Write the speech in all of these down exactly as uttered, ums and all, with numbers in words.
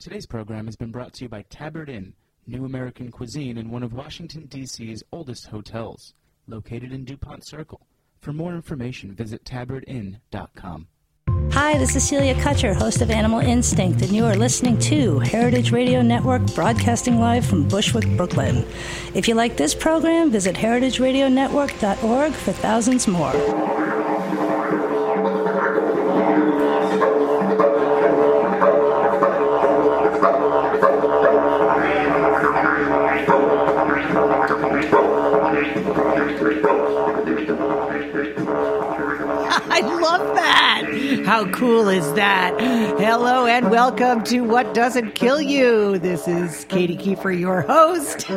Today's program has been brought to you by Tabard Inn, new American cuisine in one of Washington, D C's oldest hotels, located in DuPont Circle. For more information, visit tabard inn dot com. Hi, this is Celia Kutcher, host of Animal Instinct, and you are listening to Heritage Radio Network, broadcasting live from Bushwick, Brooklyn. If you like this program, visit heritage radio network dot org for thousands more. I love that. How cool is that? Hello and welcome to What Doesn't Kill You. This is Katie Kiefer, your host.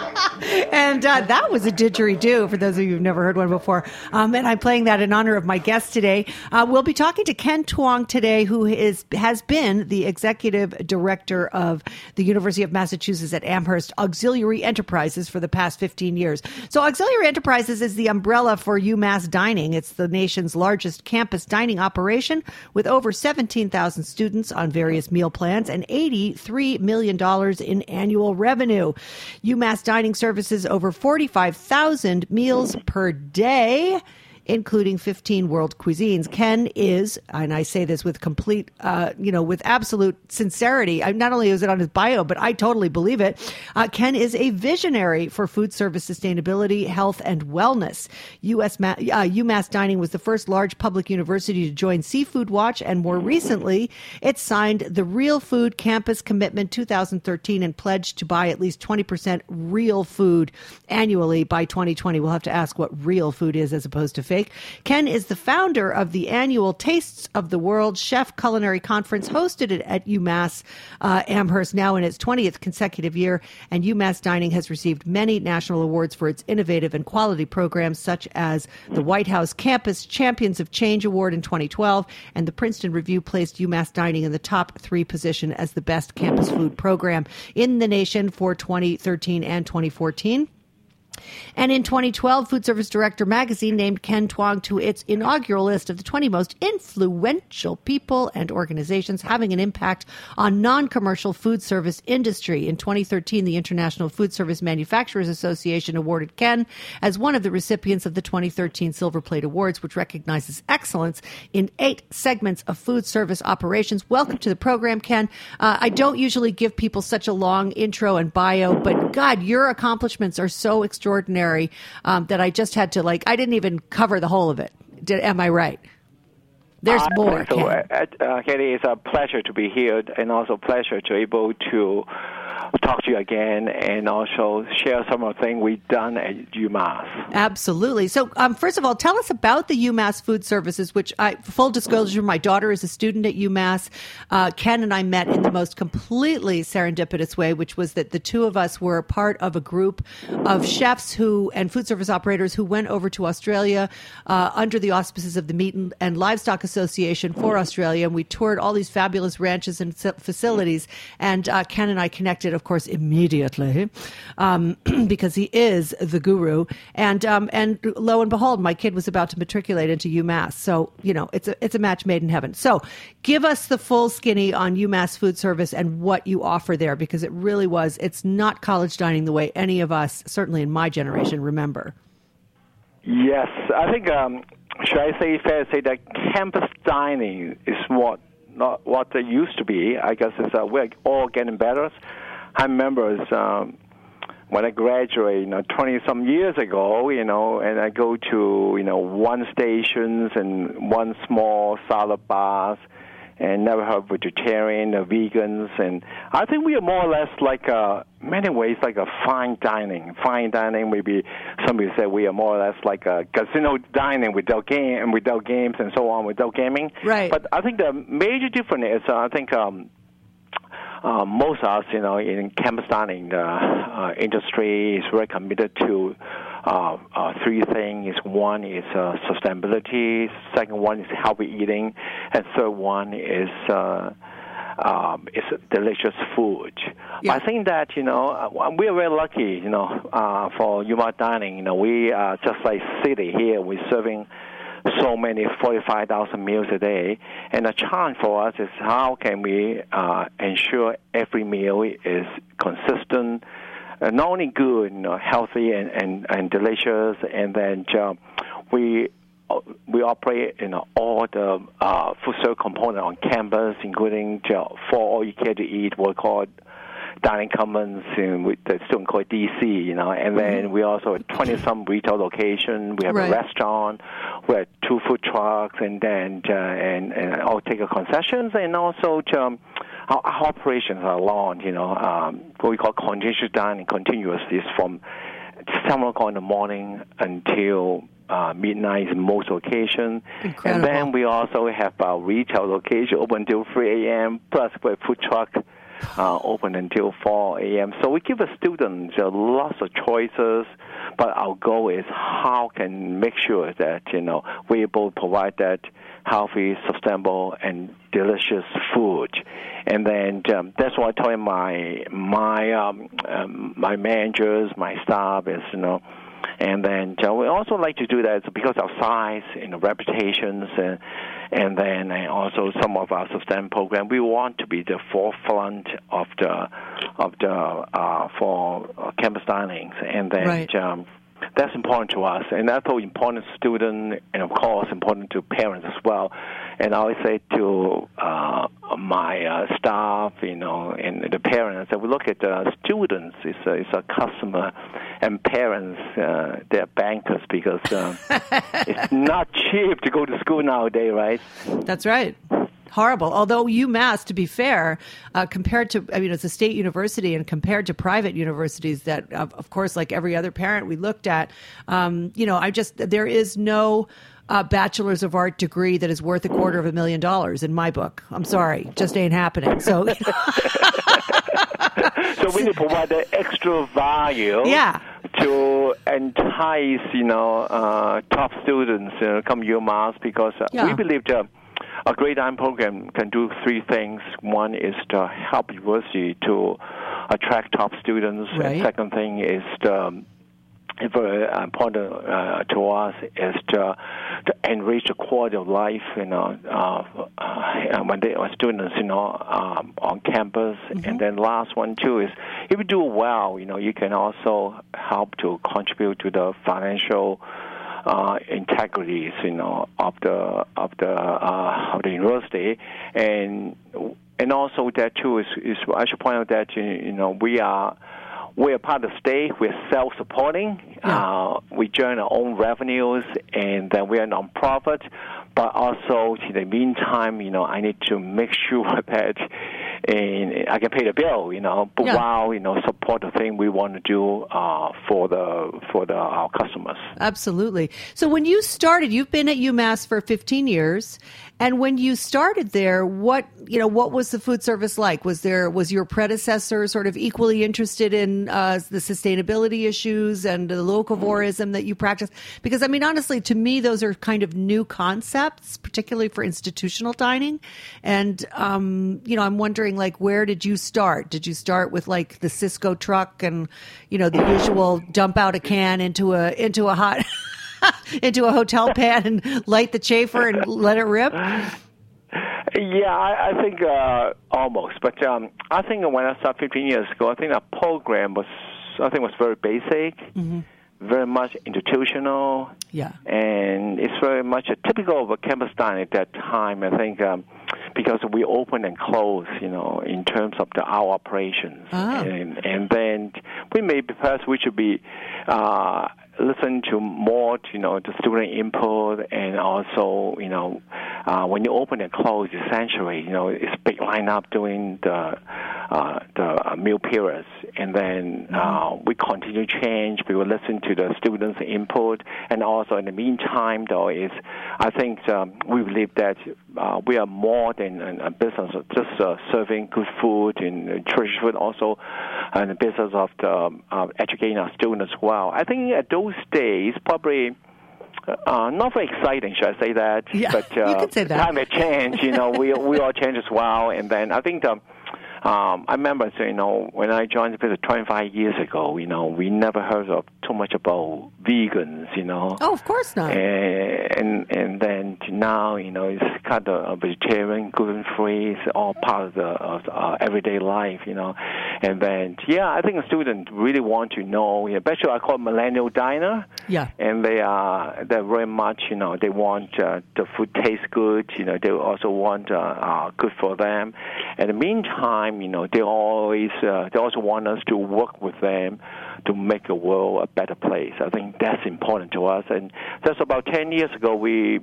And uh, that was a didgeridoo, for those of you who've never heard one before. Um, and I'm playing that in honor of my guest today. Uh, we'll be talking to Ken Twong today, who is has been the executive director of the University of Massachusetts at Amherst Auxiliary Enterprises for the past fifteen years. So Auxiliary Enterprises is the umbrella for UMass Dining. It's the nation's largest campus dining operation with over seventeen thousand students on various meal plans and eighty-three million dollars in annual revenue. UMass Dining services over forty-five thousand meals per day, including fifteen world cuisines. Ken is, and I say this with complete, uh, you know, with absolute sincerity. I, not only is it on his bio, but I totally believe it. Uh, Ken is a visionary for food service sustainability, health, and wellness. U S Ma- uh, UMass Dining was the first large public university to join Seafood Watch, and more recently, it signed the Real Food Campus Commitment two thousand thirteen and pledged to buy at least twenty percent real food annually by twenty twenty. We'll have to ask what real food is as opposed to fake. Ken is the founder of the annual Tastes of the World Chef Culinary Conference, hosted at UMass uh, Amherst, now in its twentieth consecutive year. And UMass Dining has received many national awards for its innovative and quality programs, such as the White House Campus Champions of Change Award in twenty twelve, and the Princeton Review placed UMass Dining in the top three position as the best campus food program in the nation for twenty thirteen and twenty fourteen. And in twenty twelve, Food Service Director Magazine named Ken Twong to its inaugural list of the twenty most influential people and organizations having an impact on non-commercial food service industry. In twenty thirteen, the International Food Service Manufacturers Association awarded Ken as one of the recipients of the twenty thirteen Silver Plate Awards, which recognizes excellence in eight segments of food service operations. Welcome to the program, Ken. Uh, I don't usually give people such a long intro and bio, but God, your accomplishments are so extraordinary. extraordinary um, that I just had to, like, I didn't even cover the whole of it. Did, am I right? There's I more. So, uh, uh, Katie, it's a pleasure to be here, and also pleasure to be able to talk to you again and also share some of the things we've done at UMass. Absolutely. So, um, first of all, tell us about the UMass Food Services, which, I, full disclosure, my daughter is a student at UMass. Uh, Ken and I met in the most completely serendipitous way, which was that the two of us were part of a group of chefs who and food service operators who went over to Australia uh, under the auspices of the Meat and, and Livestock Association for Australia, and we toured all these fabulous ranches and facilities, and uh, Ken and I connected, of course, immediately, um, because he is the guru. And um, and lo and behold, my kid was about to matriculate into UMass. So, you know, it's a it's a match made in heaven. So give us the full skinny on UMass Food Service and what you offer there, because it really was, it's not college dining the way any of us, certainly in my generation, remember. Yes, I think, um, should I say, fair to say that campus dining is what not what it used to be. I guess it's, uh, we're all getting better. I remember um, when I graduated, you know, twenty-some years ago, you know, and I go to, you know, one stations and one small salad bars, and never have vegetarian or vegans. And I think we are more or less like, uh, many ways, like a fine dining. Fine dining, maybe somebody said we are more or less like a casino dining without game and without games and so on, without gaming. Right. But I think the major difference is, uh, I think, um, Uh, most of us, you know, in campus dining, the uh, industry is very committed to uh, uh, three things. One is uh, sustainability. Second one is healthy eating, and third one is uh, um, is delicious food. Yeah. I think that, you know, we are very lucky, you know, uh, for UMass Dining. You know, we are just like city here. We're serving so many forty-five thousand meals a day. And the challenge for us is how can we uh, ensure every meal is consistent, uh, not only good, you know, healthy and, and, and delicious, and then uh, we we operate in you know, all the uh, food service components on campus, including uh, for all you care to eat, what we call dining commons, and we, the student called D C, you know, and then we also have twenty-some retail locations. We have Right. a restaurant, we have two food trucks, and then uh, and and all take concessions, and also um, our, our operations are long, you know, um, what we call continuous dining, continuous is from seven o'clock in the morning until uh, midnight in most locations. Incredible. And then we also have our retail location open until three a.m., plus we have food truck uh, open until four a.m. So we give the students uh, lots of choices, but our goal is how can make sure that, you know, we're able to provide that healthy, sustainable, and delicious food. And then um, that's why I told my my um, um, my managers, my staff is, you know, and then uh, we also like to do that because of size and reputations, and and then and also some of our sustain program. We want to be the forefront of the of the uh, for uh, campus dinings, and then. Right. Um, That's important to us, and that's so important to students, and of course important to parents as well. And I always say to uh, my uh, staff, you know, and the parents, that we look at the students as a, as a customer, and parents, uh, they're bankers, because uh, it's not cheap to go to school nowadays, right? That's right. Horrible. Although UMass, to be fair, uh, compared to, I mean, it's a state university, and compared to private universities that, of, of course, like every other parent we looked at, um, you know, I just, there is no uh, bachelor's of art degree that is worth a quarter of a million dollars in my book. I'm sorry. Just ain't happening. So, so we need to provide the extra value. Yeah. To entice, you know, uh, top students uh, come UMass, because uh, Yeah. we believe that a great dining program can do three things. One is to help university to attract top students. Right. And second thing is to, um, very important uh, to us is to, to enrich the quality of life, you know, uh, uh, when they are students, you know, um, on campus. Mm-hmm. And then last one too is if you do well, you know, you can also help to contribute to the financial Uh, integrities, you know, of the of the uh, of the university, and and also that too is, is I should point out that you know we are we are part of the state. We're self-supporting. Yeah. Uh, we generate our own revenues, and then we are non-profit. But also, in the meantime, you know, I need to make sure that and I can pay the bill, you know, but Yeah. while, you know, support the thing we want to do uh, for the for the our customers. Absolutely. So when you started, you've been at UMass for fifteen years, and when you started there, what you know, what was the food service like? Was there was your predecessor sort of equally interested in uh, the sustainability issues and the locavorism that you practice? Because I mean, honestly, to me, those are kind of new concepts, particularly for institutional dining. And um, you know, I'm wondering, like, where did you start? Did you start with like the Cisco truck and, you know, the usual dump out a can into a into a hot into a hotel pan and light the chafer and let it rip? Yeah, I, I think uh, almost. But um, I think when I started fifteen years ago, I think our program was, I think, was very basic, mm-hmm. very much institutional. Yeah. And it's very much a typical of a campus dining at that time, I think, um, because we open and close, you know, in terms of the our operations. Oh. And, and then we may, perhaps we should be uh, listen to more, you know, the student input, and also, you know, uh, when you open and close, essentially, you know, it's big lineup during the uh, the meal periods, and then mm-hmm. uh, we continue to change. We will listen to the students' input, and also in the meantime, though, is I think um, we believe that uh, we are more than a business of just uh, serving good food and nutritious food, also in the business of the, uh, educating our students as well. I think at those days, probably. Uh, not very exciting, should I say that? Yeah, but uh, you can say that. Time had changed, you know. we we all changed as well, and then I think the. Um, I remember, you know, when I joined the business twenty-five years ago, you know, we never heard of too much about vegans, you know. Oh, of course not. And and, and then now, you know, it's kind of vegetarian, gluten-free. It's all part of the of our everyday life, you know. And then, yeah, I think students really want to know, especially I call it Millennial Diner. Yeah. And they are, they're very much, you know, they want uh, the food tastes good, you know, they also want uh, uh, good for them. In the meantime, you know, they always, uh, they also want us to work with them to make the world a better place. I think that's important to us. And just about ten years ago, we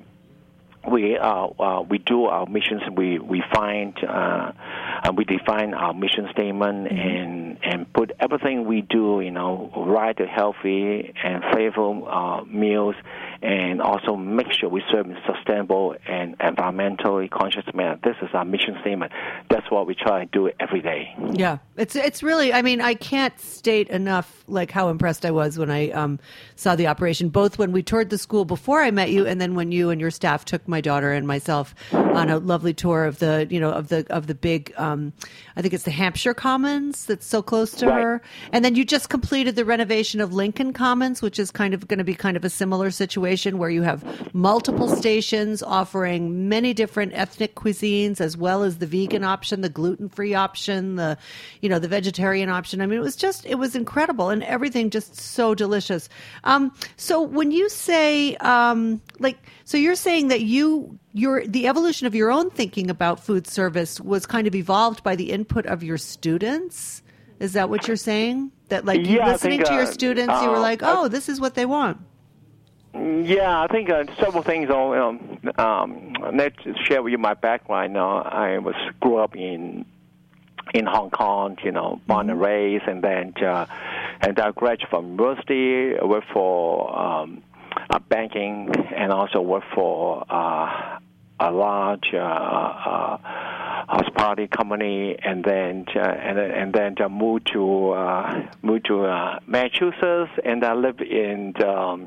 we uh, uh, we do our missions. We we find uh, and we define our mission statement mm-hmm. and and put everything we do, you know, right to healthy and flavorful uh, meals, and also make sure we serve in sustainable and environmentally conscious manner. This is our mission statement. That's what we try to do every day. Yeah, it's it's really. I mean, I can't state enough like how impressed I was when I um, saw the operation. Both when we toured the school before I met you, and then when you and your staff took my daughter and myself on a lovely tour of the you know of the of the big. Um, I think it's the Hampshire Commons that's so close to right. her. And then you just completed the renovation of Lincoln Commons, which is kind of going to be kind of a similar situation where you have multiple stations offering many different ethnic cuisines, as well as the vegan option, the gluten-free option, the, you know, the vegetarian option. I mean, it was just, it was incredible, and everything just so delicious. Um, so when you say, um, like, so you're saying that you, your, the evolution of your own thinking about food service was kind of evolved by the input of your students? Is that what you're saying? That, like, you yeah, listening think, to your uh, students, uh, you were like, oh, uh, this is what they want. Yeah, I think uh, several things. Um, um, let's share with you my background. You know, I was grew up in in Hong Kong. You know, born mm-hmm. and raised, and then uh, and I graduated from university. I worked for um, uh, banking, and also worked for uh, a large uh, uh, hospitality company, and then uh, and and then uh, moved to uh, moved to uh, Massachusetts, and I live in. Um,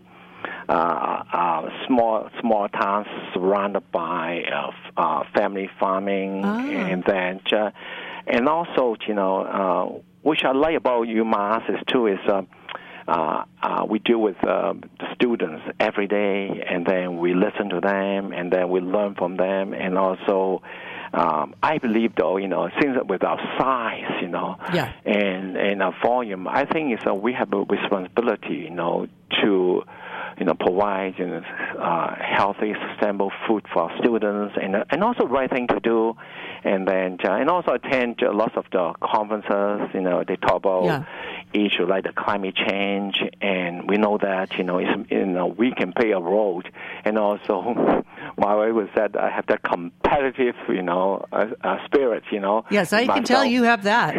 Uh, uh, small small towns surrounded by uh, uh, family farming, ah. and then uh, and also you know uh, which I like about UMass is too is uh, uh, uh, we deal with uh, the students every day, and then we listen to them, and then we learn from them, and also. Um, I believe, though, you know, since with our size, you know, yeah. and and our volume, I think is uh, we have a responsibility, you know, to, you know, provide you know, uh, healthy, sustainable food for our students, and uh, and also right thing to do, and then uh, and also attend uh, lots of the conferences. You know, they talk about yeah. issues like the climate change, and we know that you know, it's, you know, we can play a role, and also. My way was that I have that competitive, you know, uh, uh, spirit, you know. Yes, I myself. can tell you have that.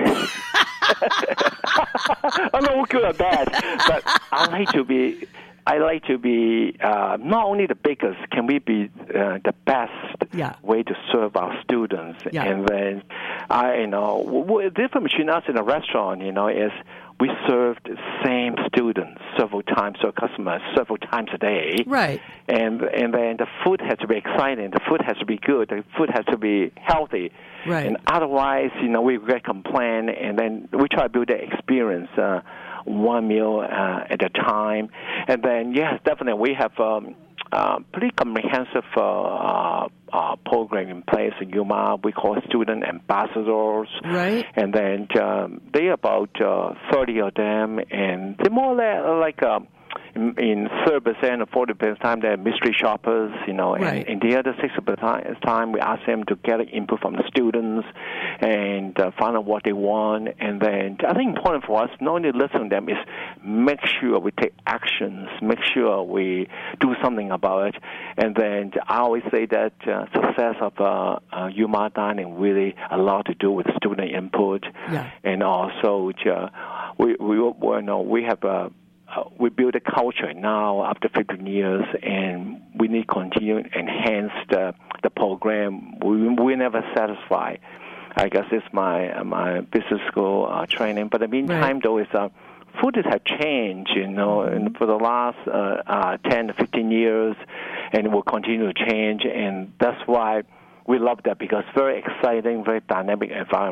I'm not good at that, but I like to be. I like to be uh, not only the biggest. Can we be uh, the best yeah. way to serve our students? Yeah. And then, I you know, the difference between us in a restaurant, you know, is. We serve the same students several times, so customers several times a day. Right. And and then the food has to be exciting. The food has to be good. The food has to be healthy. Right. And otherwise, you know, we get complaint, and then we try to build the experience uh, one meal uh, at a time. And then, yes, definitely, we have um, uh, pretty comprehensive uh, uh, uh, program in place in UMass. We call student ambassadors. Right. And then um, they are about uh, thirty of them, and they're more or less like um, in, in thirty percent or forty percent of the time, they're mystery shoppers, you know. Right. And in the other sixty percent of the time, we ask them to get input from the students and uh, find out what they want. And then I think important for us, not only listen to them, is make sure we take actions, make sure we do something about it. And then I always say that uh, success of uh, uh, UMass Dining really a lot to do with student input. Yeah. And also, uh, we, we, we, know, we have a Uh, we build a culture now after fifteen years, and we need to continue to enhance the, the program. We, we're never satisfied. I guess it's my my business school uh, training. But in the meantime, right. though, is uh, food has changed, you know, and for the last uh, uh, ten to fifteen years, and it will continue to change. And that's why we love that, because very exciting, very dynamic environments.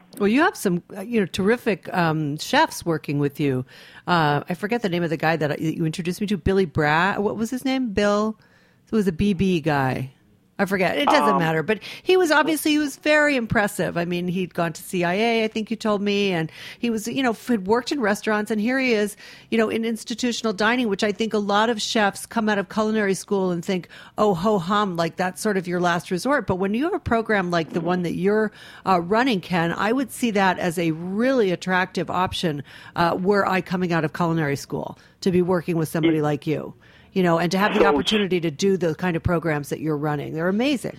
Well, you have some, you know, terrific um, chefs working with you. Uh, I forget the name of the guy that you introduced me to, Billy Brad. What was his name? Bill? It was a B B guy. I forget. It doesn't um, matter. But he was obviously, he was very impressive. I mean, he'd gone to C I A, I think you told me, and he was, you know, had worked in restaurants. And here he is, you know, in institutional dining, which I think a lot of chefs come out of culinary school and think, oh, ho hum, like that's sort of your last resort. But when you have a program like the one that you're uh, running, Ken, I would see that as a really attractive option uh, were I coming out of culinary school to be working with somebody yeah. like you. You know, and to have the opportunity to do the kind of programs that you're running. They're amazing.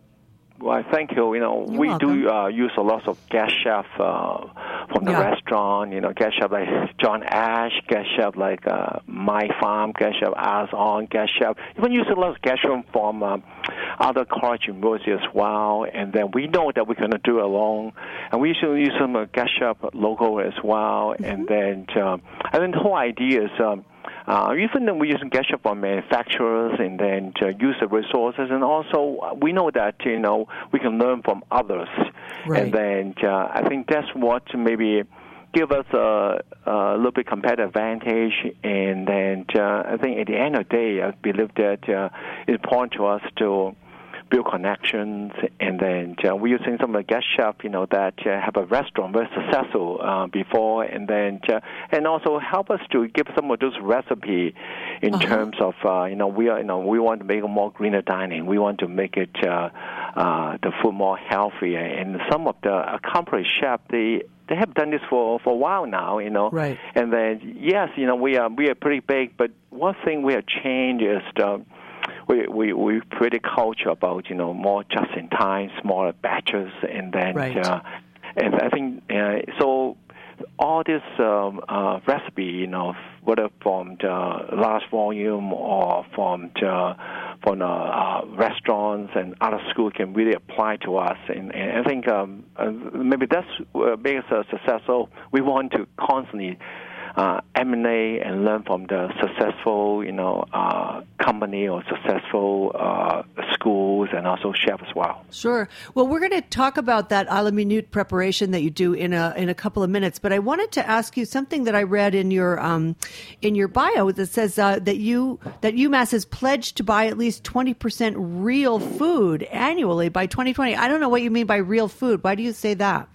Well, thank you. You know, You're we welcome. do uh, use a lot of guest chef uh, from the Yeah. restaurant, you know, guest chef like John Ash, guest chef like uh, My Farm, guest chef Az On, guest chef. Even use a lot of guest chef from uh, other college universities as well. And then we know that we're going to do it alone. And we usually use some uh, guest chef local as well. Mm-hmm. And then uh, I think the whole idea is... Um, Uh, even though we're using guest chef from manufacturers and then to use the resources, and also uh, we know that, you know, we can learn from others. Right. And then uh, I think that's what maybe give us a, a little bit competitive advantage. And then uh, I think at the end of the day, I believe that uh, it's important to us to build connections, and then uh, we're using some of the guest chef, you know, that uh, have a restaurant very successful uh, before, and then uh, and also help us to give some of those recipe in uh-huh. terms of uh, you know we are you know we want to make it more greener dining. We want to make it uh, uh, the food more healthier, and some of the accomplished chefs they. They have done this for, for a while now, you know. Right. And then yes, you know we are we are pretty big, but one thing we have changed is the, we we we create a culture about you know more just in time, smaller batches, and then right. uh, and I think uh, so. All this um, uh, recipe, you know, whether from the large volume or from the from the uh, restaurants and other schools, can really apply to us. And, and I think um, uh, maybe that's uh, makes us successful. We want to constantly uh, emanate and learn from the successful, you know, uh, company or successful uh, schools and also chefs as well. Sure. Well, we're going to talk about that a la minute preparation that you do in a in a couple of minutes. But I wanted to ask you something that I read in your um, in your bio that says uh, that you that UMass has pledged to buy at least twenty percent real food annually by twenty twenty. I don't know what you mean by real food. Why do you say that?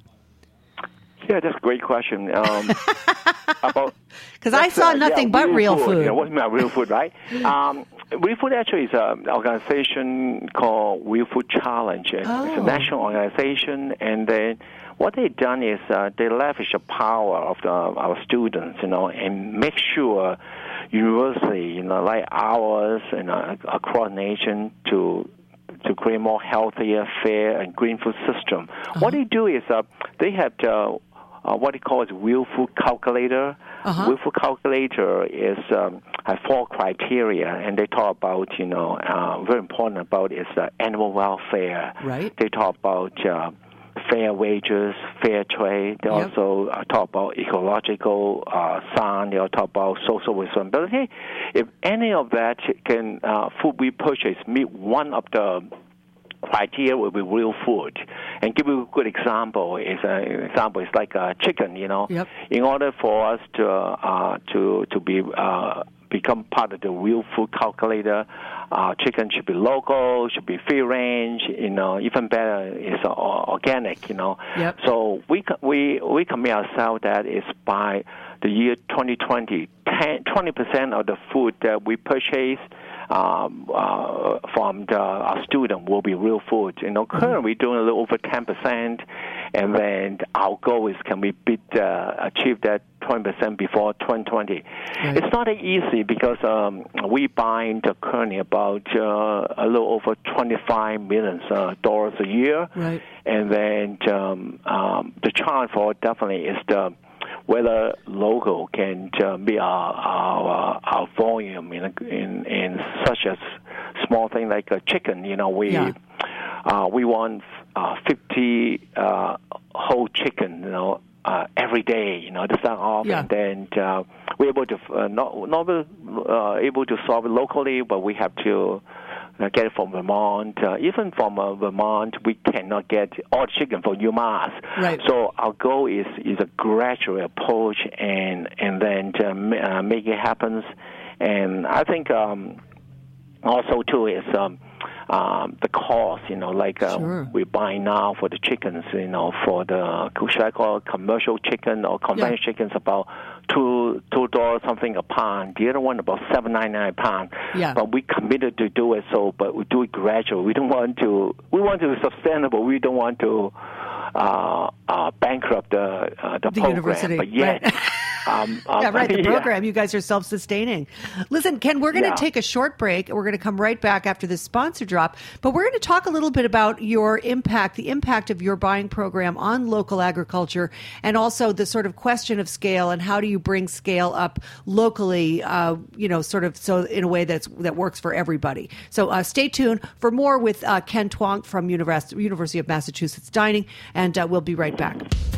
Yeah, that's a great question. Um, Because I saw uh, nothing yeah, but real, real food. food. Yeah, what's about real food, right? um, Real Food actually is an organization called Real Food Challenge. Oh. It's a national organization, and then what they've done is uh, they leverage the power of the, our students, you know, and make sure university, you know, like ours, you know, across the nation to to create more healthier, fair, and green food system. Uh-huh. What they do is uh, they have the, uh, what they call is Real Food Calculator. Uh-huh. Real Food Calculator is um, have four criteria, and they talk about, you know, uh, very important about is uh, animal welfare. Right. They talk about uh, fair wages, fair trade. They yep. also uh, talk about ecological uh, sound. They also talk about social responsibility. If any of that can uh, food we purchase meet one of the criteria, will be real food. And give you a good example. Is an example is like a chicken. You know, yep. in order for us to uh, to to be uh, become part of the Real Food Calculator, uh, chicken should be local, should be free range. You know, even better is uh, organic. You know, yep. so we we we commit ourselves that is by the year twenty twenty, twenty percent of the food that we purchase Um, uh, from the our student will be real food. You know, currently we're doing a little over ten percent, and then our goal is can we beat, uh, achieve that twenty percent before twenty twenty. Right. It's not easy because um, we bind currently about uh, a little over twenty-five million dollars a year, right. and then um, um, the challenge for it definitely is the whether local can uh, be our, our our volume in in in such a small thing like a chicken. You know, we yeah. uh, we want uh, fifty uh, whole chicken. You know, uh, every day. You know, to start off, yeah. and then uh, we're able to uh, not not uh, able to solve it locally, but we have to uh, get it from Vermont. Uh, even from uh, Vermont, we cannot get all chicken from UMass. Right. So our goal is is a gradual approach, and and then to, uh, make it happen. And I think um, also too is um, um, the cost. You know, like uh, Sure. we buy now for the chickens. You know, for the should I call it commercial chicken or conventional Yeah. chickens about two two dollars something a pound. The other one about seven ninety nine a pound. Yeah. But we committed to do it so, but we do it gradual. We don't want to. We want to be sustainable. We don't want to uh, uh, bankrupt the uh, the, The program. university, But yet. right. Um, um, Yeah, right. The yeah. program, you guys are self-sustaining. Listen, Ken, we're going to Yeah. take a short break. We're going to come right back after this sponsor drop. But we're going to talk a little bit about your impact, the impact of your buying program on local agriculture, and also the sort of question of scale and how do you bring scale up locally, uh, you know, sort of so in a way that's that works for everybody. So uh, stay tuned for more with uh, Ken Twong from Univers- University of Massachusetts Dining, and uh, we'll be right back.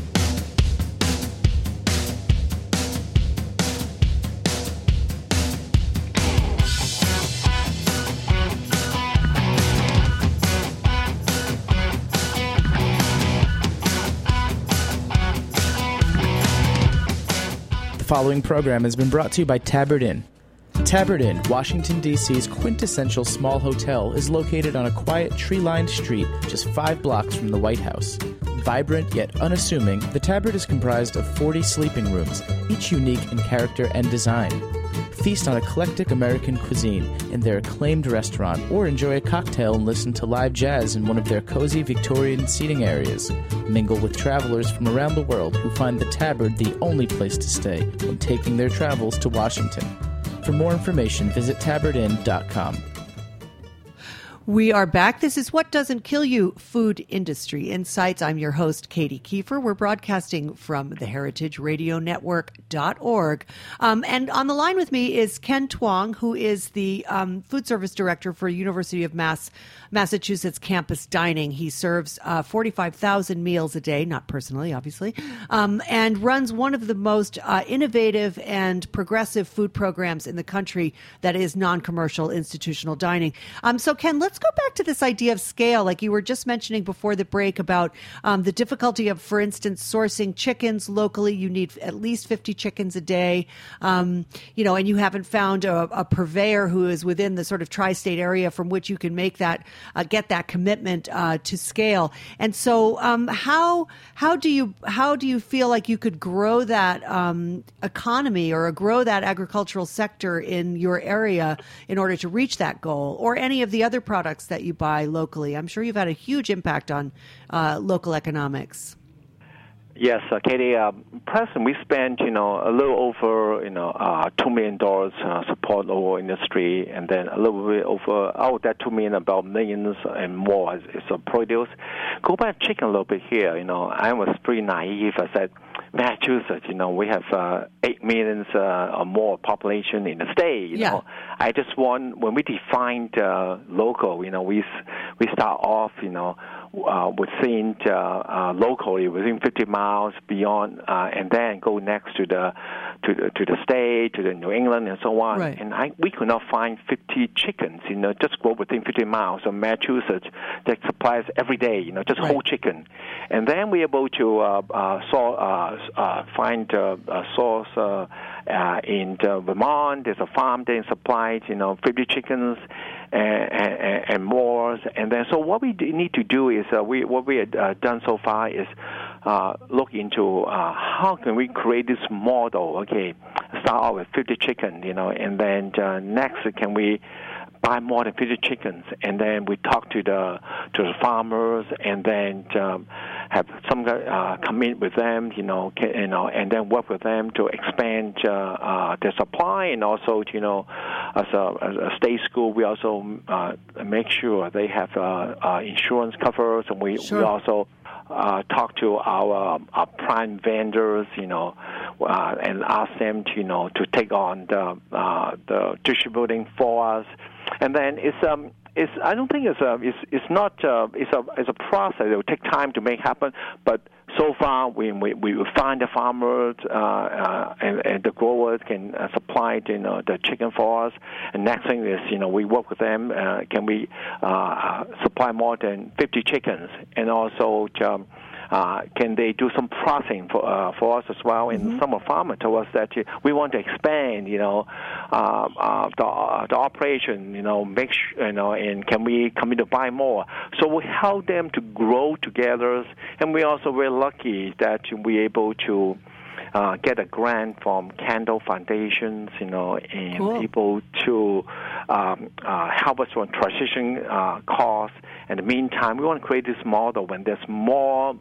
The following program has been brought to you by Tabard Inn. Tabard Inn, Washington, D C's quintessential small hotel, is located on a quiet, tree-lined street just five blocks from the White House. Vibrant yet unassuming, the Tabard is comprised of forty sleeping rooms, each unique in character and design. Feast on eclectic American cuisine in their acclaimed restaurant, or enjoy a cocktail and listen to live jazz in one of their cozy Victorian seating areas. Mingle with travelers from around the world who find the Tabard the only place to stay when taking their travels to Washington. For more information, visit tabard inn dot com. We are back. This is What Doesn't Kill You, Food Industry Insights. I'm your host, Katie Kiefer. We're broadcasting from the heritage radio network dot org. Um, and on the line with me is Ken Twong, who is the um, food service director for University of Mass, Massachusetts Campus Dining. He serves uh, forty-five thousand meals a day, not personally, obviously, um, and runs one of the most uh, innovative and progressive food programs in the country that is non-commercial institutional dining. Um, so, Ken, let's go back to this idea of scale, like you were just mentioning before the break about um, the difficulty of, for instance, sourcing chickens locally. You need at least fifty chickens a day, um, you know, and you haven't found a, a purveyor who is within the sort of tri-state area from which you can make that, uh, get that commitment uh, to scale. And so, um, how how do you how do you feel like you could grow that um, economy or grow that agricultural sector in your area in order to reach that goal, or any of the other products that you buy locally? I'm sure you've had a huge impact on uh, local economics. Yes, uh, Katie. Uh, present, we spent you know a little over you know uh, two million dollars uh, support our industry, and then a little bit over out of that two million, about millions and more is, is uh, produce. Go back chicken a little bit here. You know, I was pretty naive. I said, Massachusetts, you know, we have uh, eight millions uh, or more population in the state. You Yeah. know, I just want when we defined uh, local, you know, we we start off, you know. Uh, within uh, uh, locally, within fifty miles beyond, uh, and then go next to the to the to the state, to the New England, and so on. Right. And I, we could not find fifty chickens, you know, just go within fifty miles of Massachusetts that supplies every day, you know, just Right. whole chicken. And then we're able to uh, uh, so, uh, uh, find uh, a source uh, uh, in uh, Vermont. There's a farm that supplies, you know, fifty chickens. And, and, and more, and then so what we need to do is uh, we what we have uh, done so far is uh, look into uh, how can we create this model. Okay, start out with fifty chicken, you know, and then uh, next can we buy more than fifty chickens, and then we talk to the to the farmers, and then um, have some uh, commit with them, you know, can, you know, and then work with them to expand uh, uh, their supply, and also, you know, as a, as a state school, we also uh, make sure they have uh, uh, insurance covers, and we, Sure. we also uh, talk to our, our prime vendors, you know, uh, and ask them to, you know, to take on the uh, the distributing for us. And then it's um it's I don't think it's a it's it's not uh, it's a it's a process. It will take time to make happen, but so far we we we find the farmers uh, uh, and, and the growers can uh, supply you know the chicken for us. And next thing is you know we work with them. Uh, can we uh, supply more than fifty chickens? And also um, uh, can they do some processing for uh, for us as well? And mm-hmm. some of farmers told us that uh, we want to expand you know uh, uh, the uh, the operation you know make sure, you know and can we come in to buy more? So we help them to grow together, and we also very lucky that we're able to uh, get a grant from Candle Foundations, you know, and cool. able to um, uh, help us on transition uh, costs. In the meantime, we want to create this model when there's more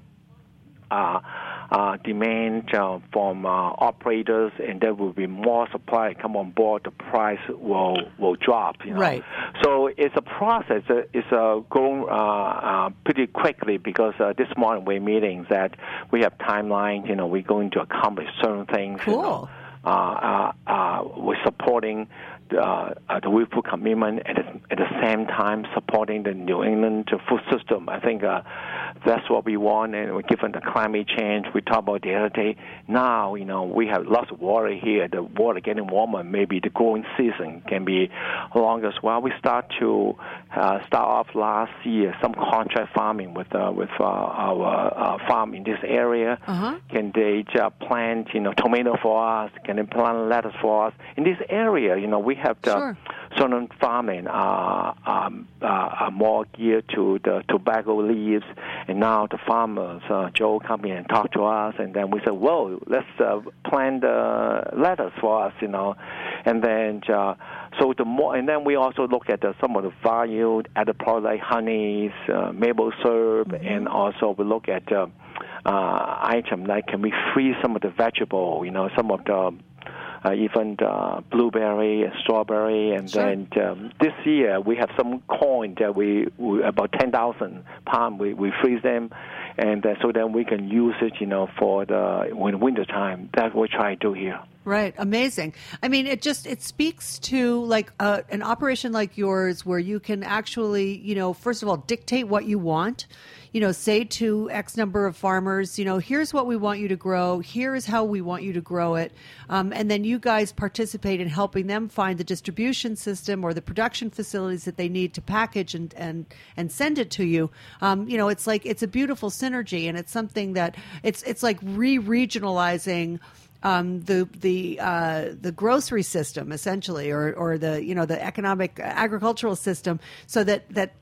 uh, uh, demand uh, from uh, operators, and there will be more supply come on board. The price will will drop. You know? Right. So it's a process. It's uh, going uh, uh, pretty quickly because uh, this morning we're meeting that we have timelines. You know, we're going to accomplish certain things. Cool. You know? uh, uh, uh, we're supporting Uh, uh, the Food Commitment at the, at the same time supporting the New England food system. I think uh, that's what we want, and given the climate change we talked about the other day, now, you know, we have lots of water here. The water getting warmer, maybe the growing season can be longer as well. We start to uh, start off last year some contract farming with uh, with uh, our uh, farm in this area. Uh-huh. Can they uh, plant, you know, tomato for us? Can they plant lettuce for us? In this area, you know, we have the sure. certain farming uh, um, uh, are more geared to the tobacco leaves, and now the farmers, uh, Joe, come in and talk to us, and then we said, "Whoa, let's uh, plant the lettuce for us," you know, and then uh, so the more, and then we also look at the, some of the value-added products like honeys, uh, maple syrup, mm-hmm. and also we look at uh, uh, items like can we freeze some of the vegetable, you know, some of the Uh, even uh, blueberry and strawberry, and sure. then um, this year we have some corn that we, we about ten thousand pounds. We we freeze them, and uh, so then we can use it, you know, for the when winter time. That's what we try to do here. Right, amazing. I mean, it just it speaks to like uh, an operation like yours, where you can actually, you know, first of all, dictate what you want. You know, say to X number of farmers, you know, here's what we want you to grow. Here's how we want you to grow it. Um, and then you guys participate in helping them find the distribution system or the production facilities that they need to package and, and, and send it to you. Um, you know, it's like, it's a beautiful synergy, and it's something that it's, it's like re-regionalizing Um, the the uh, the grocery system essentially, or or the you know the economic agricultural system, so that that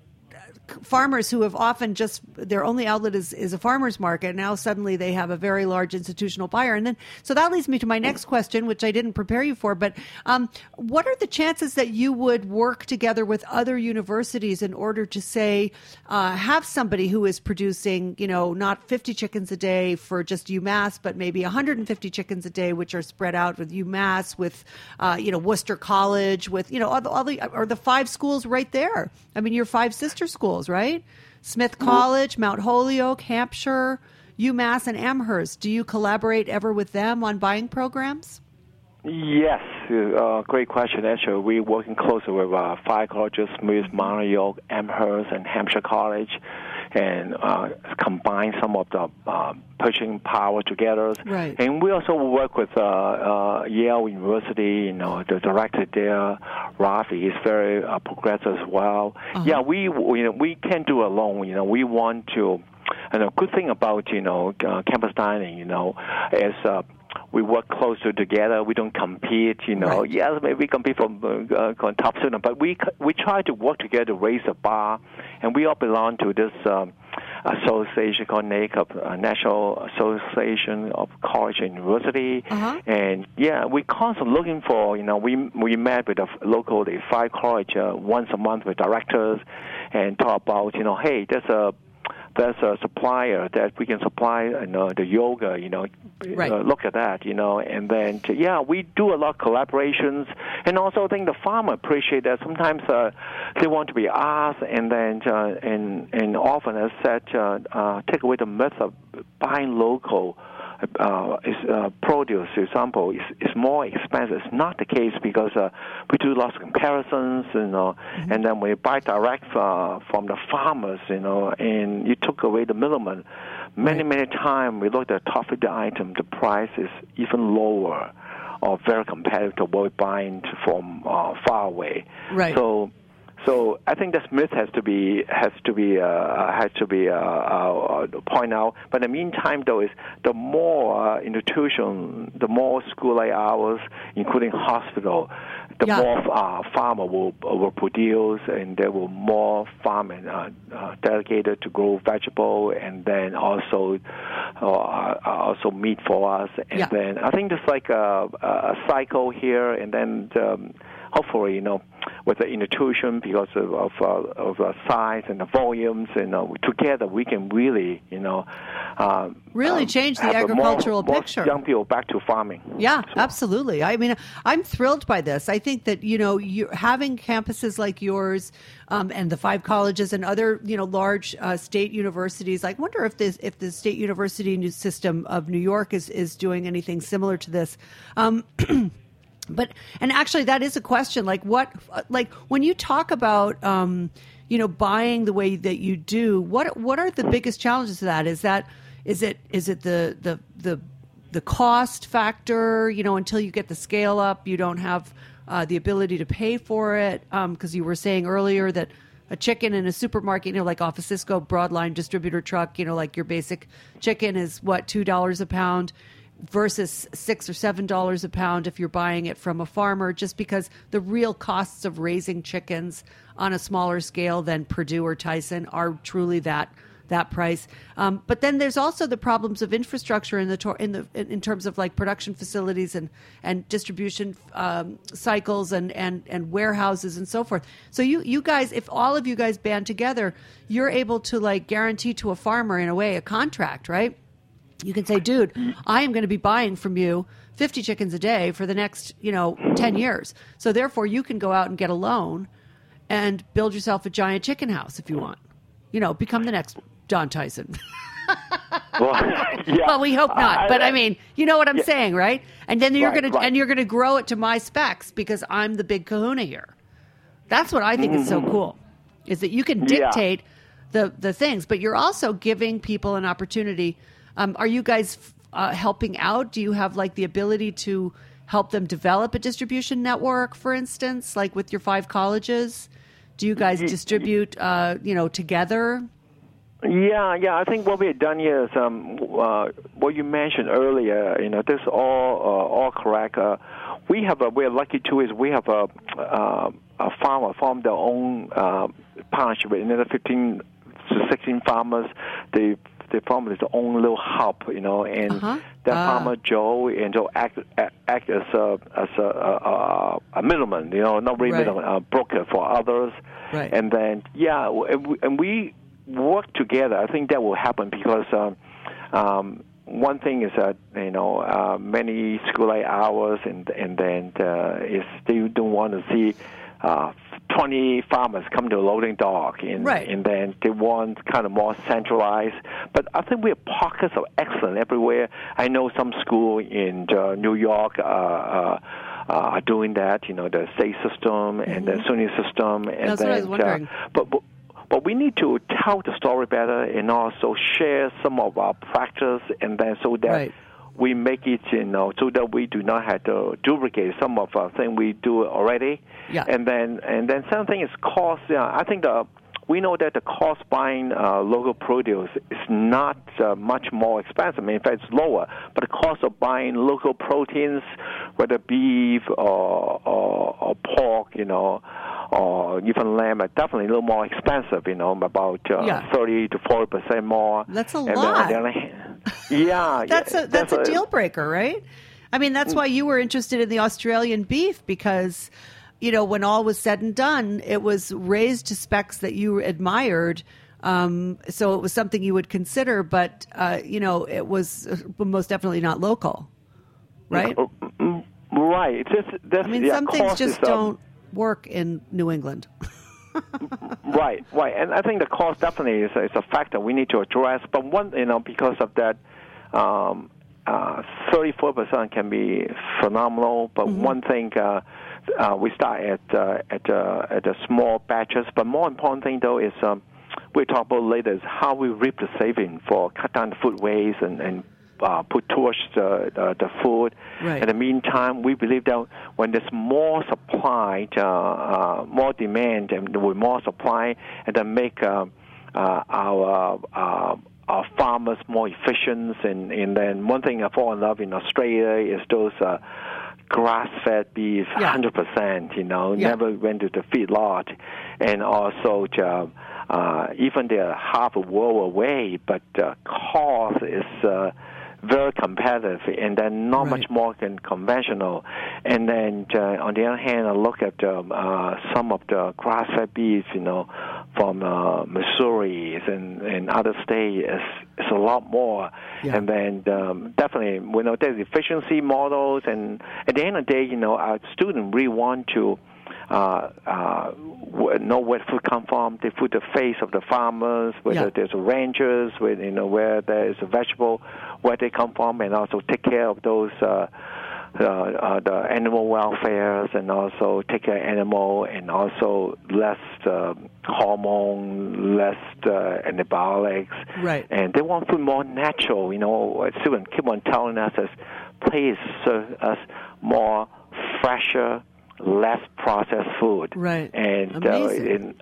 farmers who have often just their only outlet is, is a farmer's market, now suddenly they have a very large institutional buyer. And then so that leads me to my next question, which I didn't prepare you for, but um, what are the chances that you would work together with other universities in order to say uh, have somebody who is producing, you know, not fifty chickens a day for just UMass, but maybe one hundred fifty chickens a day, which are spread out with UMass, with uh, you know Worcester College, with you know all the, all the or the five schools right there. I mean, your five sister schools, right? Smith College, Mount Holyoke, Hampshire, UMass, and Amherst. Do you collaborate ever with them on buying programs? Yes, uh, great question. Actually, we're working closely with uh, five colleges, Smith, Mount Holyoke, Amherst, and Hampshire College, and uh, combine some of the uh, purchasing power together. Right. And we also work with uh, uh, Yale University. You know, the director there, Rafi, is very uh, progressive as well. Uh-huh. Yeah, we you know we can't do it alone. You know, we want to. And the good thing about you know uh, campus dining, you know, is. Uh, We work closer together. We don't compete, you know. Right. Yes, maybe we compete from uh, top student, but we we try to work together to raise the bar, and we all belong to this um, association called NACUP, uh, National Association of College and University. Uh-huh. And yeah, we constantly looking for, you know, we we met with a locally five college uh, once a month with directors, and talk about, you know, hey, there's a There's a supplier that we can supply, you know, the yoga, you know, right. uh, look at that, you know, and then, to, yeah, we do a lot of collaborations, and also I think the farmer appreciate that. Sometimes uh, they want to be asked, and then, uh, and, and often, as said, uh, uh, take away the myth of buying local uh, is uh, produce, for example, is, is more expensive. It's not the case because uh, we do lots of comparisons, you know, mm-hmm. and then we buy direct uh, from the farmers, you know, and you took away the middleman. Many, many times we look at the top of the item, the price is even lower or very competitive to what we're buying from uh, far away. Right. So, so I think this myth has to be has to be uh, has to be uh, uh, point out. But in the meantime, though, is the more uh, institution, the more school-like hours, including hospital, the yeah. more uh, farmer will will produce, and there will more farming uh, uh, dedicated to grow vegetable, and then also uh, also meat for us. And yeah. then I think there's like a, a cycle here, and then um, hopefully, you know, with the institution, because of of, uh, of the size and the volumes, you know, together we can really, you know, uh, really um, change the have agricultural more, picture. More young people back to farming. Yeah, so. absolutely. I mean, I'm thrilled by this. I think that, you know, you having campuses like yours um, and the five colleges and other, you know, large uh, state universities. I wonder if this if the state university system of New York is is doing anything similar to this. Um, But, and actually that is a question, like what, like when you talk about, um, you know, buying the way that you do, what, what are the biggest challenges to that? Is that, is it, is it the, the, the, the cost factor, you know, until you get the scale up, you don't have uh, the ability to pay for it? Um, cause you were saying earlier that a chicken in a supermarket, you know, like off a Cisco broadline distributor truck, you know, like your basic chicken is what, two dollars a pound versus six or seven dollars a pound if you're buying it from a farmer, just because the real costs of raising chickens on a smaller scale than Purdue or Tyson are truly that that price. Um, but then there's also the problems of infrastructure in the tor- in the in terms of like production facilities and and distribution um, cycles and, and and warehouses and so forth. So you you guys, if all of you guys band together, you're able to like guarantee to a farmer in a way a contract, right? You can say, dude, I am going to be buying from you fifty chickens a day for the next, you know, ten years. So therefore you can go out and get a loan and build yourself a giant chicken house if you want. You know, become the next John Tyson. Well, yeah. Well, we hope not. I, but I, I mean, you know what I'm yeah. saying, right? And then you're right, going right. to and you're going to grow it to my specs because I'm the big kahuna here. That's what I think mm-hmm. is so cool, is that you can dictate yeah. the the things, but you're also giving people an opportunity. Um, are you guys uh, helping out? Do you have like the ability to help them develop a distribution network, for instance, like with your five colleges? Do you guys distribute, uh, you know, together? Yeah, yeah. I think what we have done here is um, uh, what you mentioned earlier. You know, this is all uh, all correct. Uh, we have a we're lucky too is we have a uh, a farmer form their own uh, partnership with another fifteen to sixteen farmers. They They form his own little hub, you know, and uh-huh. that ah. farmer Joe and Joe act act as a as a, a, a middleman, you know, not really right. middleman, a broker for others, right. and then yeah, and we, and we work together. I think that will happen because um, um, one thing is that you know uh, many school-like hours, and and then uh, is they don't want to see. Uh, twenty farmers come to a loading dock, and, right. and then they want kind of more centralized. But I think we have pockets of excellence everywhere. I know some school in uh, New York uh, uh, uh, are doing that, you know, the state system and mm-hmm. the SUNY system. And That's then, what I was wondering. Uh, but, but, but we need to tell the story better and also share some of our practice, and then so that right. we make it, you know, so that we do not have to duplicate some of our things we do already. Yeah. And then, and then something is cost. Yeah, I think the we know that the cost buying uh, local produce is not uh, much more expensive. I mean, in fact, it's lower. But the cost of buying local proteins, whether beef or or, or pork, you know, or even lamb, are definitely a little more expensive. You know, about uh, yeah. thirty to forty percent more. That's a and lot. Then, then, yeah, that's yeah, a that's, that's a, a deal breaker, right? I mean, that's why you were interested in the Australian beef because, you know, when all was said and done, it was raised to specs that you admired. Um, so it was something you would consider, but, uh, you know, it was most definitely not local, right? Right. It's just, that's, I mean, yeah, some things just is, don't um, work in New England. Right, right. And I think the cost definitely is, is a factor we need to address. But one, you know, because of that, um, uh, thirty-four percent can be phenomenal, but Mm-hmm. one thing, uh, uh, we start at uh, at uh, at the small batches. But more important thing though is um, we talk about later is how we reap the saving for cut down the food waste and and uh, put towards the the, the food. Right. In the meantime, we believe that when there's more supply, uh, uh, more demand, and with more supply, and then make uh, uh, our uh, our farmers more efficient. And, and then one thing I fall in love in Australia is those uh, grass-fed beef, Yeah. one hundred percent, you know, Yeah. never went to the feedlot. And also, uh, uh, even they're half a world away, but the cost is uh, very competitive, and then not Right. much more than conventional. And then, uh, on the other hand, I look at um, uh, some of the grass-fed beef, you know, from uh, Missouri and, and other states, it's, it's a lot more. Yeah. And then um, definitely, you know, there's efficiency models, and at the end of the day, you know, our students really want to uh, uh, know where food come from. They put the face of the farmers, whether Yeah. there's ranchers, where you know where there is a vegetable, where they come from, and also take care of those uh, uh, uh, the animal welfares, and also take care of animal, and also less uh, hormone, less uh, antibiotics. Right. And they want food more natural. You know, students keep on telling us, as, please serve us more fresher, less processed food. Right. And Amazing. Uh, in,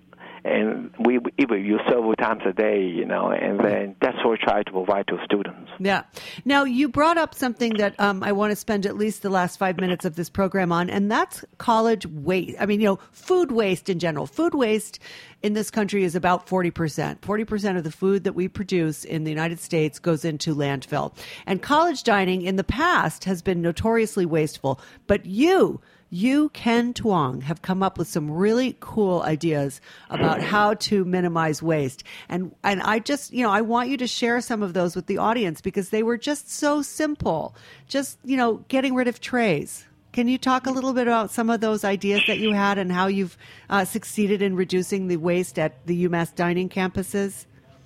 and we even use several times a day, you know, and then that's what we try to provide to students. Yeah. Now, you brought up something that um, I want to spend at least the last five minutes of this program on, and that's college waste. I mean, you know, food waste in general. Food waste in this country is about forty percent. forty percent of the food that we produce in the United States goes into landfill. And college dining in the past has been notoriously wasteful. But you... You, Ken Tuong, have come up with some really cool ideas about how to minimize waste. And and I just, you know, I want you to share some of those with the audience because they were just so simple. Just, you know, getting rid of trays. Can you talk a little bit about some of those ideas that you had and how you've uh, succeeded in reducing the waste at the UMass dining campuses?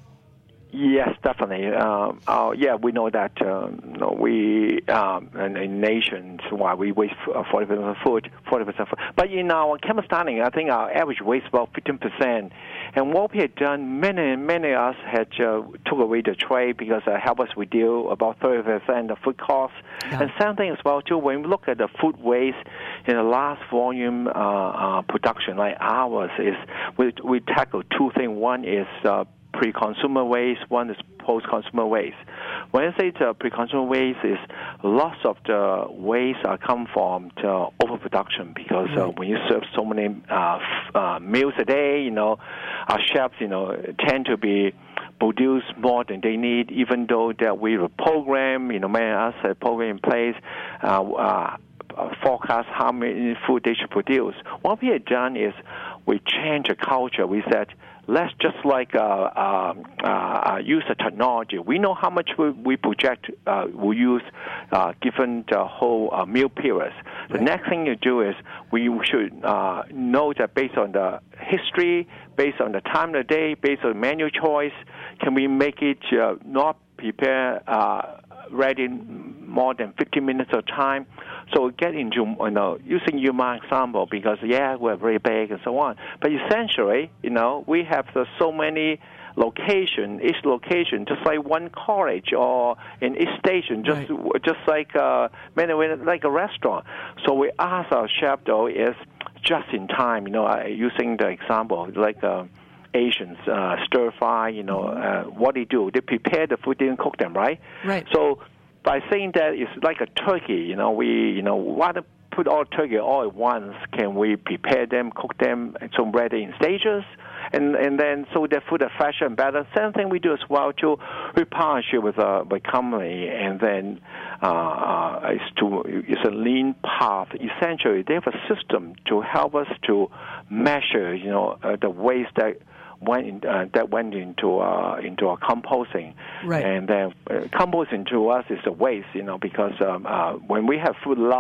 Yes, definitely. Um, uh, yeah, we know that um, you know, we um, in, in nations why we waste forty percent of food, forty percent. Food. But in our campus dining, I think our average waste about fifteen percent. And what we had done, many many of us had uh, took away the tray because it helped us reduce about thirty percent of food costs. Yeah. And same thing as well too. When we look at the food waste in the last volume uh, uh, production, like ours, is we we tackle two things. One is uh, pre-consumer waste, one is post-consumer waste. When I say the pre-consumer waste, is lots of the waste are come from the overproduction because uh, when you serve so many uh, f- uh, meals a day, you know, our chefs, you know, tend to be produce more than they need, even though that we have a program, you know, many of us have a program in place, uh, uh, forecast how many food they should produce. What we have done is we changed the culture. We said, let's just like uh, uh, uh, use the technology. We know how much we, we project uh, we use uh, given the whole uh, meal periods. The next thing you do is we should uh, know that based on the history, based on the time of the day, based on menu choice, can we make it uh, not prepare uh, ready more than fifteen minutes of time? So get into, you know, using UMass example because, yeah, we're very big and so on. But essentially, you know, we have uh, so many location, each location, just like one college or in each station, just Right. just like uh, many like a restaurant. So we ask our chef, though, is just in time, you know, uh, using the example, like uh, Asians, uh, stir fry, you know, uh, what they do, they prepare the food, they didn't cook them, right? Right. So by saying that it's like a turkey, you know, we, you know, why not put all turkey all at once? Can we prepare them, cook them, and so ready in stages? And and then so their food are fresher and better. Same thing we do as well too. We partnership with a with company, and then uh, uh, it's to it's a lean path. Essentially, they have a system to help us to measure, you know, uh, the waste that went in, uh, that went into uh, into our composting. Right. And then uh, composting to us is a waste, you know, because um, uh, when we have food left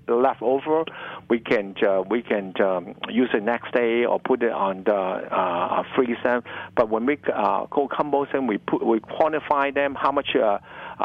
left over, we can uh, we can um, use it next day or put it on the uh, freezer. But when we uh, go composting, we put we quantify them how much uh, uh,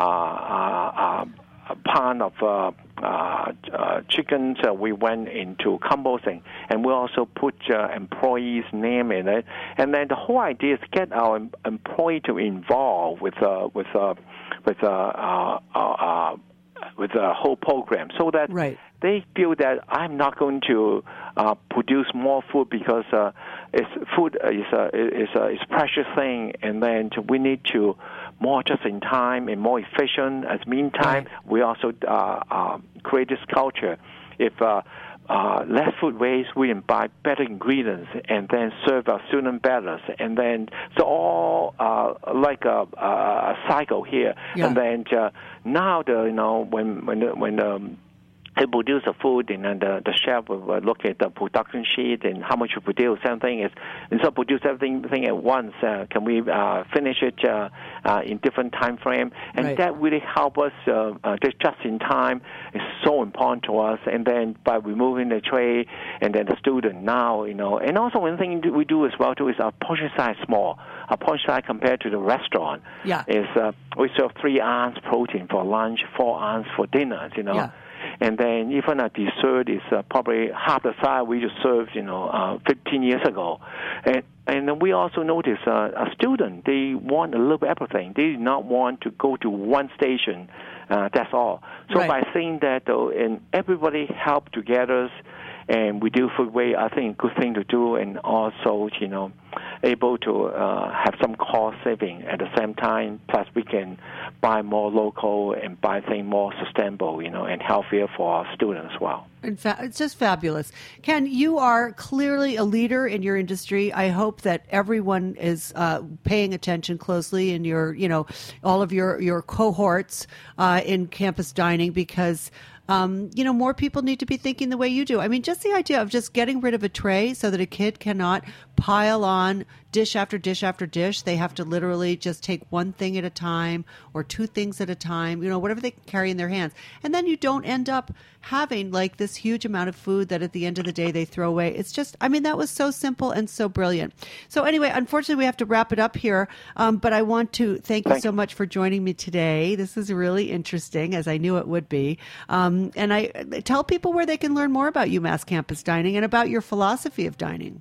uh, a pound of uh, uh, uh, chickens uh, we went into composting, and we also put uh, employees' name in it. And then the whole idea is to get our em- employee to involve with uh, with uh, with uh, uh, uh, uh, with the whole program, so that right. they feel that I'm not going to uh, produce more food because uh, it's food is a is a is precious thing, and then we need to more just in time and more efficient. At the meantime, right. we also uh, uh, create this culture. If uh, uh, less food waste, we buy better ingredients and then serve our students better. And then so all uh, like a, a cycle here. Yeah. And then uh, now the you know when when when um, they produce the food, and then the, the chef will look at the production sheet and how much you produce. Same thing is, instead of produce everything at once, uh, can we uh, finish it uh, uh, in different time frame? And right. that really help us uh, uh, just in time is so important to us. And then by removing the tray, and then the student now, you know, and also one thing we do as well too is our portion size small. Our portion size compared to the restaurant yeah. is uh, we serve three ounce protein for lunch, four ounce for dinner, you know. Yeah. And then even a dessert is uh, probably half the size we just served, you know, uh, fifteen years ago. And and then we also notice uh, a student, they want a little bit everything. They do not want to go to one station. Uh, that's all. So right. by saying that, though, and everybody help together, and we do food waste, I think good thing to do, and also, you know, able to uh, have some cost saving at the same time. Plus, we can buy more local and buy things more sustainable, you know, and healthier for our students as well. In fact, it's just fabulous. Ken, you are clearly a leader in your industry. I hope that everyone is uh, paying attention closely in your, you know, all of your, your cohorts uh, in campus dining, because Um, you know, more people need to be thinking the way you do. I mean, just the idea of just getting rid of a tray so that a kid cannot pile on dish after dish after dish. They have to literally just take one thing at a time or two things at a time, you know, whatever they can carry in their hands. And then you don't end up having like this huge amount of food that at the end of the day they throw away. It's just, I mean, that was so simple and so brilliant. So anyway, unfortunately, we have to wrap it up here. Um, but I want to thank you thank so much for joining me today. This is really interesting, as I knew it would be. Um, and I tell people where they can learn more about UMass Campus Dining and about your philosophy of dining.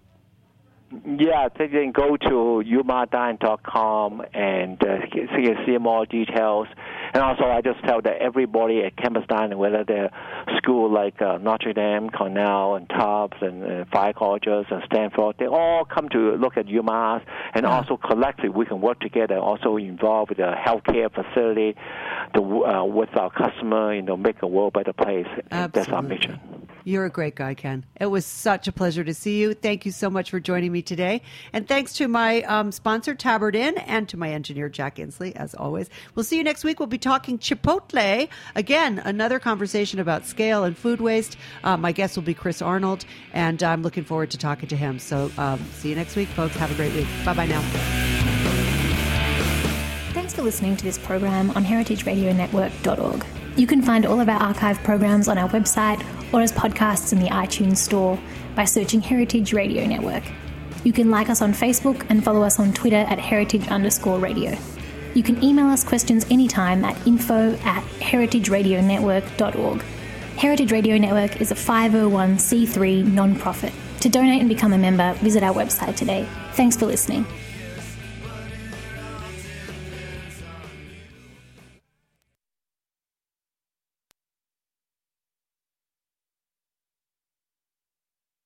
Yeah, they can go to u m a dine dot com and uh, you can see more details. And also, I just tell that everybody at Campus Dining, whether they're school like uh, Notre Dame, Cornell, and Tufts, and uh, Five Colleges, and Stanford, they all come to look at UMass, and yeah. also collectively we can work together, also involved with the healthcare facility, to, uh, with our customer, you know, make a world better place. And that's our mission. You're a great guy, Ken. It was such a pleasure to see you. Thank you so much for joining me today. And thanks to my um, sponsor, Tabard Inn, and to my engineer, Jack Inslee, as always. We'll see you next week. We'll be talking Chipotle. Again, another conversation about scale and food waste. Uh, my guest will be Chris Arnold, and I'm looking forward to talking to him. So um, see you next week, folks. Have a great week. Bye-bye now. Thanks for listening to this program on heritage radio network dot org. You can find all of our archive programs on our website or as podcasts in the iTunes store by searching Heritage Radio Network. You can like us on Facebook and follow us on Twitter at heritage underscore radio. You can email us questions anytime at info at heritage radio network dot org. Heritage Radio Network is a five oh one c three non-profit. To donate and become a member, visit our website today. Thanks for listening.